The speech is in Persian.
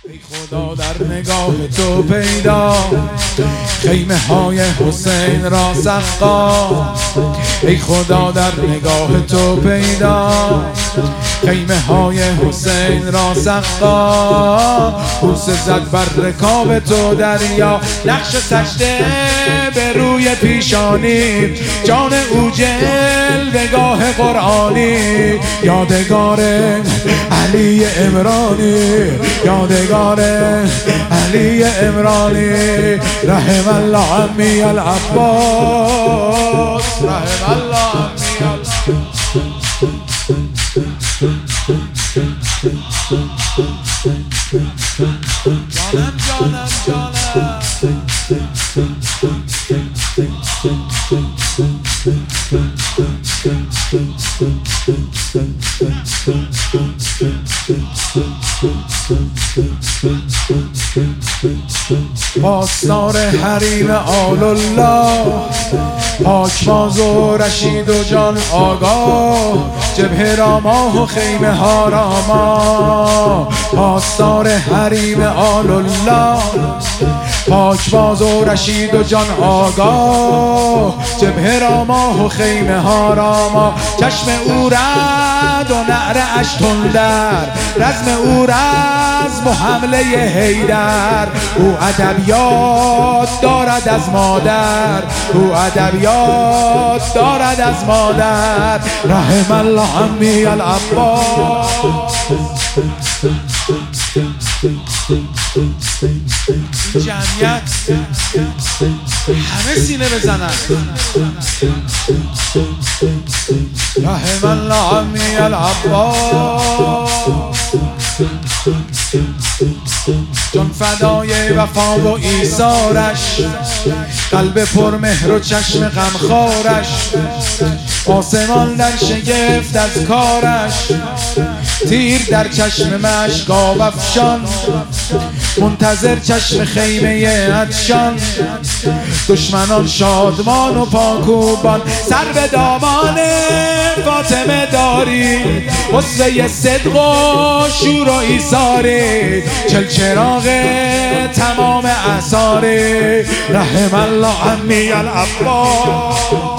ای خدا در نگاه تو پیدا خیمه های حسین را سقا. ای خدا در نگاه تو پیدا خیمه های حسین را سقا. بوسه زد بر رکاب تو دریا، نقش سجده به روی پیشانی، جان او جلوه‌گاه قرآنی. یادگار علی عمرانی، یادگار علی عمرانی. رحم الله عمی العباس، رحم الله عمی جانم جانم جانم. پاسدار حریم آل الله، پاکباز و رشید و جان آگاه، جبهه را ماه و خیمه ها را ما. پاسدار حریم آل الله، پاکباز و رشید و جان آگاه، جبهه را ماه و خیمه ها را ما. چشم او رد و نعره اش تندر، رزم او رزم و حمله حیدر. او ادبیات دارد از مادر، او ادبیات دارد از مادر. رحم الله عمی العباس. جمعیت همه سینه بزنن. رحم الله عمی العباس. جان فدای وفا و ایثارش، قلب پر مهر و چشم غمخوارش. آسمان در شگفت از کارش، تیر در چشم مشکاب افشان، منتظر چشم خیمه عطشان. دشمنان شادمان و پاکوبان، سر به دامان فاطمه داری. قصه صدق و شور و ایثاری، چلچراغ تمام اثاری. رحم الله عمی العباس.